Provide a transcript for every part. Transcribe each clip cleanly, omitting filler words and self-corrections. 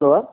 Alô?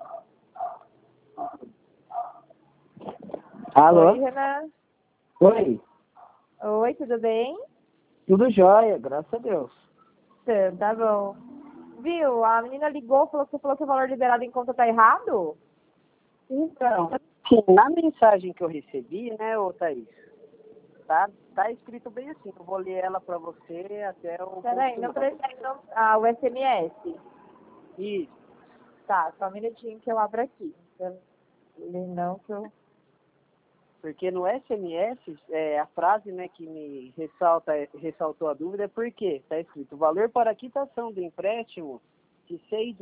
Alô? Oi, Renan. Oi, Oi, tudo bem? tudo jóia, graças a Deus. Tá bom. Viu? A menina ligou, você falou que o valor liberado em conta tá errado? Então, assim, na mensagem que eu recebi, né, ô Thaís, tá escrito bem assim, eu vou ler ela pra você até o Peraí, não precisa. Ah, o SMS. Isso. Tá, só um minutinho que eu abro aqui. Não, que eu... Porque no SMS, a frase, né, que me ressaltou a dúvida é porque está escrito: o valor para quitação do empréstimo de R$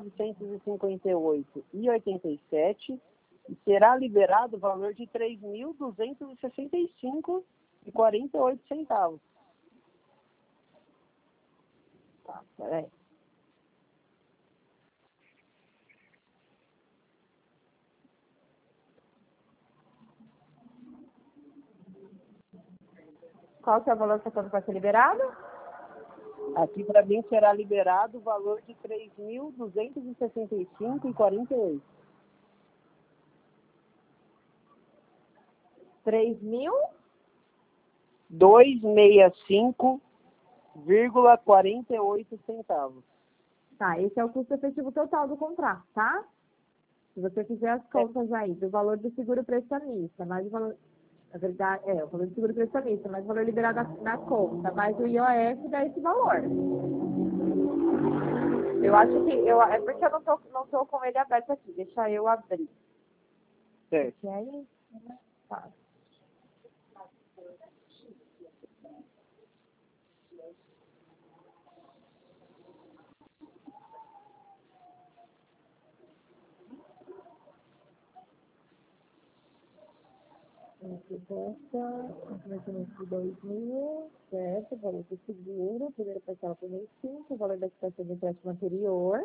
6.958,87 e será liberado o valor de R$ 3.265,48 centavos. Tá, peraí. Qual que é o valor que vai ser liberado? Aqui para mim será liberado o valor de R$ 3.265,48. 3.000? 265,48 centavos. Tá, esse é o custo efetivo total do contrato, tá? Se você fizer as contas aí do valor do seguro prestamista, mais o valor... Na verdade, o valor do seguro prestamista, mais o valor liberado na conta, mais o IOF dá esse valor. Eu acho que... é porque eu não tô com ele aberto aqui. Deixa eu abrir. Certo. Porque aí... Tá. Esse custa, investimento de 2.000, certo? O valor do seguro, primeira parcela por mês 5, o valor da quitação de empréstimo anterior.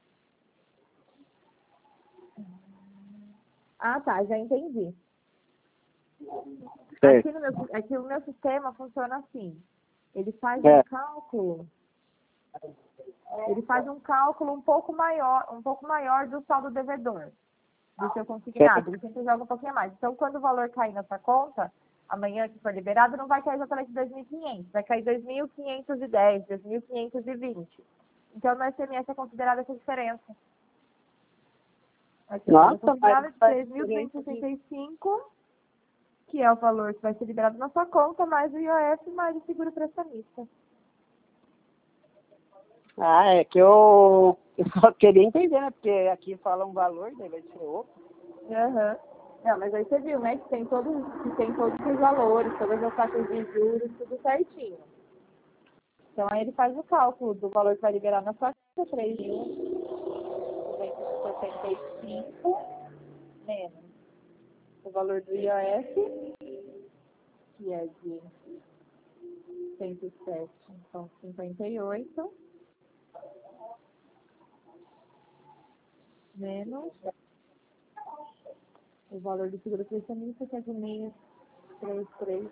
Ah, tá, já entendi. Certo. Aqui o meu sistema funciona assim. Ele faz É. um cálculo um pouco maior do saldo devedor, do seu consignado. Ele sempre joga um pouquinho a mais. Então, quando o valor cair na sua conta, amanhã que for liberado, não vai cair exatamente 2.500, vai cair 2.510, 2.520. Então, no SMS é considerada essa diferença. Aqui, Nossa, considerada de mas 3.165, que é o valor que vai ser liberado na sua conta, mais o IOF, mais o seguro prestamista. é que eu só queria entender, né? Porque aqui fala um valor, daí vai ser outro. Aham. Não, mas aí você viu, né, que tem todos os valores, todas as taxas de juros, tudo certinho. Então aí ele faz o cálculo do valor que vai liberar na sua conta, 3.265, menos o valor do IOF, que é de 107,58, menos o valor do seguro prestamista, que é de 633.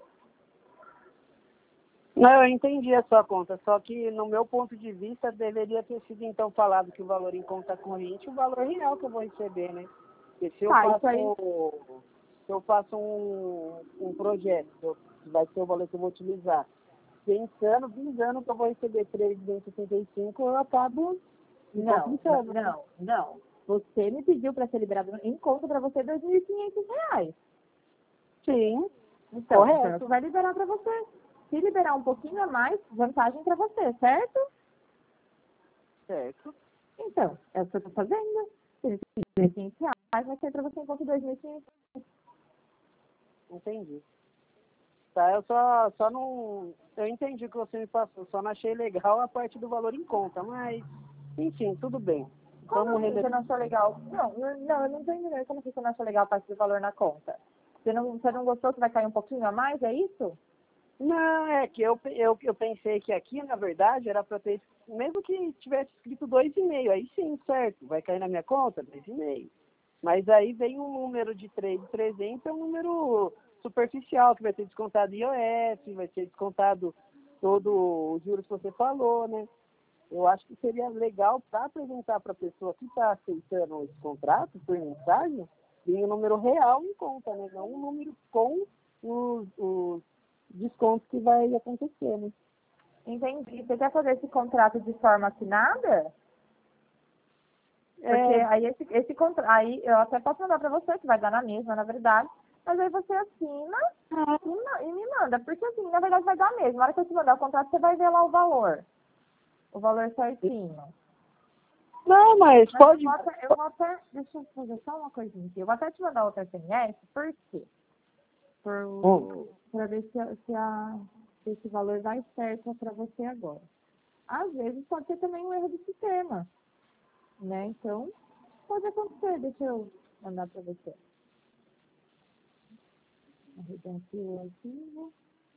Não, eu entendi a sua conta, só que no meu ponto de vista deveria ter sido então falado que o valor em conta corrente e o valor real que eu vou receber, né? Porque se eu faço um projeto, que vai ser o valor que eu vou utilizar, visando que eu vou receber 3.265, eu acabo Não. Você me pediu para ser liberado em conta para você R$ 2.500. Sim, Então, correto. isso vai liberar para você. Se liberar um pouquinho a mais, vantagem para você, certo? Certo. Então, é o que eu estou fazendo. Se ele pedir R$ 500, vai ser para você em conta de 2.500. Entendi. Tá, eu só não... Eu entendi o que você me passou, só não achei legal a parte do valor em conta, mas, enfim, tudo bem. Como Vamos assim rever. você não achou legal? Não, eu não estou entendendo. Como assim você não achou legal a parte do valor na conta? Você não gostou que vai cair um pouquinho a mais, é isso? Não, é que eu pensei que aqui, na verdade, era para ter, mesmo que tivesse escrito 2,5, aí sim, certo, vai cair na minha conta, 2,5. Mas aí vem um número de 3.300, é um número superficial, que vai ter descontado IOF, vai ter descontado todo os juros que você falou, né? eu acho que seria legal para apresentar para a pessoa que está aceitando esse contrato por mensagem, vir um número real em conta, né? Não um número com os descontos que vai acontecer, né? Entendi. Você quer fazer esse contrato de forma assinada? Porque aí esse contrato, aí eu até posso mandar para você, que vai dar na mesma, na verdade. Mas aí você assina e me manda. Porque assim, na verdade vai dar mesmo. Na hora que eu te mandar o contrato, você vai ver lá o valor. O valor certinho. Não, mas pode... Eu vou até, deixa eu fazer só uma coisinha aqui. Eu vou até te mandar outra SMS, por quê? Para ver se esse valor vai certo para você agora. Às vezes pode ter também um erro do sistema, né? Então, pode acontecer. Deixa eu mandar para você. Arredondar aqui o arquivo.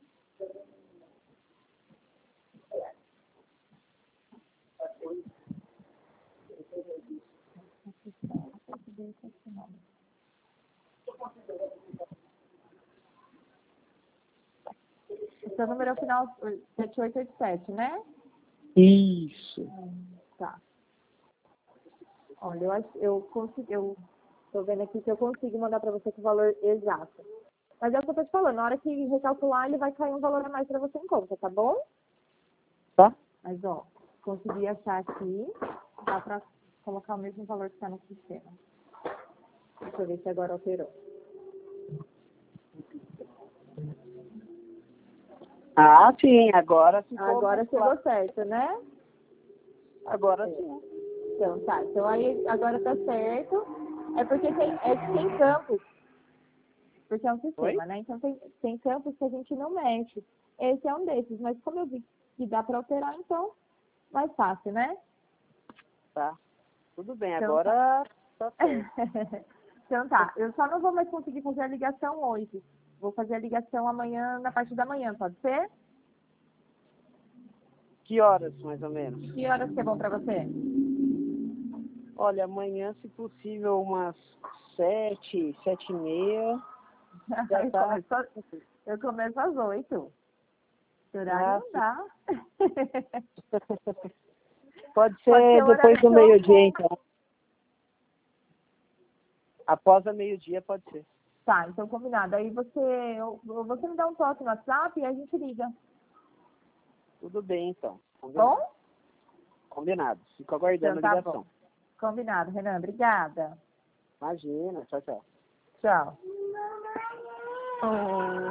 O seu número é o final 7887, né? Isso. Tá. Olha, eu tô vendo aqui que eu consigo mandar para você com o valor exato. Mas é o que eu tô te falando, na hora que recalcular, ele vai cair um valor a mais para você em conta, tá bom? Tá? Mas, ó, consegui achar aqui, dá para colocar o mesmo valor que está no sistema. Deixa eu ver se agora alterou. Ah, sim, agora ficou. Agora chegou certo, né? Agora sim. Então, tá. Então, aí, agora tá certo. É porque tem campos. Porque é um sistema, né? Então, tem campos que a gente não mexe. Esse é um desses. Mas como eu vi que dá para alterar, então, mais fácil, né? Tá. Tudo bem, Então, agora tá certo. Então, tá. Eu só não vou mais conseguir fazer a ligação hoje. Vou fazer a ligação amanhã, na parte da manhã, pode ser? Que horas, mais ou menos? Que horas que é bom para você? Olha, amanhã, se possível, umas 7, 7h30. Já tá. Eu começo às 8. Esse horário não dá. Pode ser depois do meio-dia, então. Após a meio-dia, pode ser. Tá, então combinado. Aí você me dá um toque no WhatsApp e a gente liga. Tudo bem, então. Combinado. Bom? Combinado. Fico aguardando Então, a tá ligação. bom. Combinado, Renan. Obrigada. Imagina. Tchau, tchau. Tchau.